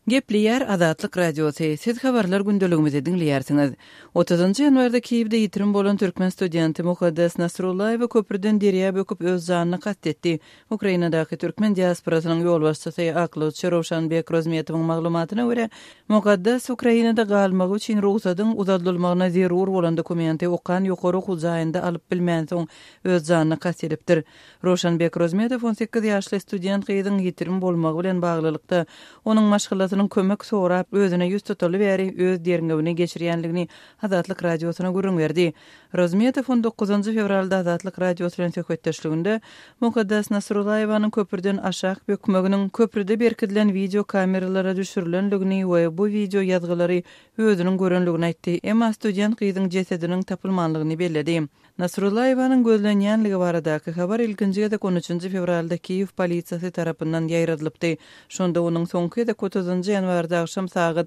Gepliyer Azatlyk Radiosu. Siz habarlar gündeligimizi dinleýärsiňiz. 30-njy ýanwarda Kiýewde ýitirim bolan türkmen studenti Mukaddas Nasrullaýew köprüden deriýe böküp öz janyny gatdetdi. Ukrainadaky türkmen diasporasynyň ýolbaşçysy Aklowçy Rowşanbek Rozmetowyň maglumatyna görä, Mukaddas Ukrainada galmagy üçin ruhsatyň uzatylmagyna zerur bolan dokumenti okan ýokary huzaýynda alyp bilmän soň öz janyny gatdedipdir. Rowşanbek Rozmetow 18 ýaşly student gyzyň ýitirim bolmagy bilen baglylykda onuň maşgalatyny kömek sorap özüne ýüz tutuly bäri öz derňegini geçirýänligini Azatlyk Radiosyna görüň berdi. Rozmetow 19 fevralda Azatlyk Radiosyna söhbetdeşliginde Mukaddas Nasrullaýewaň köprüden aşağı bökmeginiň köprüde berkidilen video kameralara düşürilenligini we bu video ýazgylary özüniň görenligini aýtdy. Emma student gyzyň jesediniň tapylmanlygyny belledi. Nasrullaýewaň gözlenýänligi baradaky habar ilkinji 13 fevralda Kiýew polisiýasy tarapyndan ýaýradylypdy. Şonda onuň soňky 30 ýanwarda akşam saat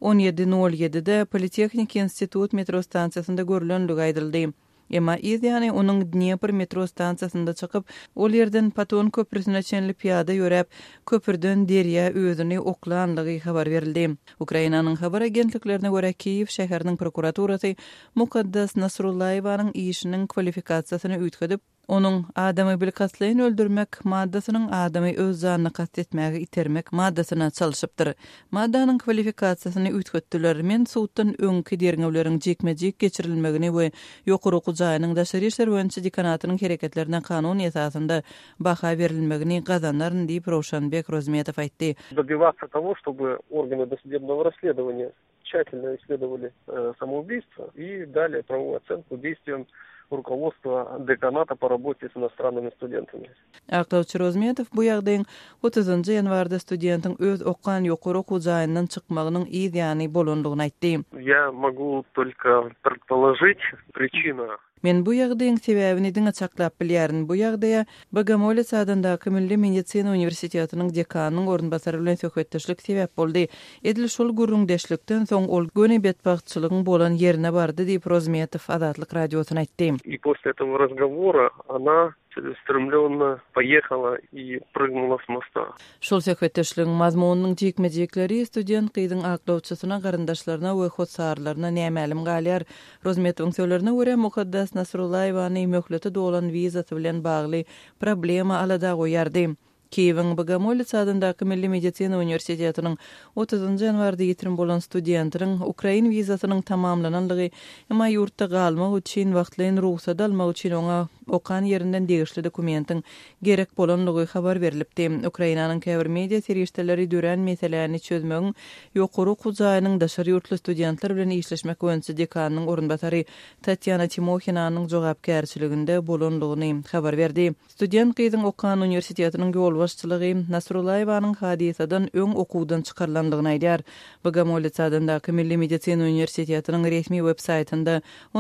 17:07-de Politehnik institut metro stansiýasynda görülenligi aýdyldy. Emma ýa-ni onuň Dnepr metro stansiýasynda çykyp, ol ýerden Paton köprüsine çenli piýada ýörep, köprüden deriýe özüni oklanlygy habar berildi. Ukrainanyň habar agentliklerine görä Kiýew şäheriniň prokuraturasy Mukaddas Nasrullaýewaň işiniň kwalifikasiýasyny üýtgedip, onuň adamy bilkatlaýyn öldürmek maddasynyň adamy öz janyny gatdetmäge itermek maddasyna çalyşypdyr. Maddanyň kwalifikasiýasyny üýtgetdiler. Men suwtdan öňki derňewleriň jekmejek geçirilmegini we ýokary huzaýynyň daşary işler boýunça dekanatynyň hereketlerine kanun esasında baha berilmegini gazanlaryn diýip Rowşanbek Rozmetow aýtdy. Добиваться того, чтобы органы досудебного расследования тщательно исследовали самоубийство и дали правовую оценку действиям руководства деканата по работе с иностранными студентами. Aklowçy Rozmetow bu ýagdaýyň 30-njy ýanwarda studentiň öz okan ýokary huzaýyndan çykmagynyň ýa-ni bolandygyny aýtdy. Я могу только предположить причину. Men bu ýagdaýyň sebäbini diňe çaklap bilýärin. Bu ýagdaýa Bogomolets adandaky Milli Medisina Uniwersitetining dekanynyň ornbasary bilen söhbetdeşlik sebäp boldy. Edil şol gürrüňdeşlikden soň ol göni betbagtçylygyň bolan ýerine bardy diýip Rozmetow Azatlyk Radiosyna aýtdy. И после этого разговора она целеустремленно поехала и прыгнула с моста. Şol söhbetdeşligiň mazmunynyň jekmejekleri student gyzyň aklawçysyna, garyndaşlaryna we hossarlaryna nämälim galýar. Rozmetowyň söýlerine görä Mukaddas Nasrullaýewaň möhleti dolan wizasy bilen bagly problema alada goýardy. Kiýewiň Bogomolets adandaky Milli Medisina Uniwersitetining 30-njy ýanwarda ýetirim bolan studentiniň Ukrain wizasynyň tamamlananlygy, emma ýurtda galmak üçin wagtlaýyn ruhsat almak üçin oňa okan ýerinden degişli dokumentiň gerek bolanlygy habar berilipdi. Ukrainanyň käbir media serişdeleri dören meselelerini çözmegiň ýokary huzaýynyň daşary ýurtly studentler bilen işleşmek boýunça dekanynyň ornbasary Tatyana Timohinanyň jogapkärçiliginde bolanlygyny habar berdi. Student gyzyň Okan Uniwersitetining ýolbaşçylygy Nasrullaýewaň hadisadan öň okuwdan çykarlandygyny aýdýar. Bogomolets adandaky Milli Medisina Uniwersitetining resmi web-saýtynda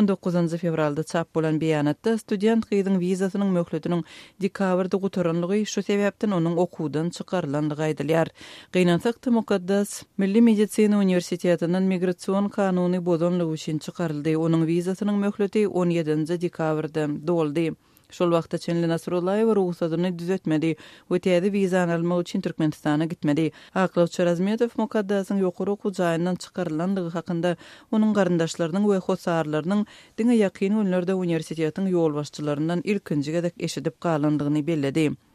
19 fevralda çap bolan beýanatda student gyzyň wizasynyň möhletiniň dekabrda gutaranlygy şu sebäpden onuň okuwdan çykarlandygy aýdylýar. Gynansak Mukaddas Milli Medisina Uniwersitetinden migrasiýon kanuny bozanlygy üçin çykaryldy. Onuň wizasynyň möhleti 17 dekabrda doldy. Şol wagtda çenli Nasrullaýew ruhsatyny düzeltmedi. Ötedi wizany almak üçin Türkmenistana gitmedi. Aklawçy Rozmetow Mukaddasyň ýokary huzaýyndan çykarlandygy hakynda onuň garyndaşlarynyň we hossarlarynyň diňe ýakyn günlerde uniwersitetiň ýolbaşçylaryndan ilkinji gedek eşidip galandygyny belledi.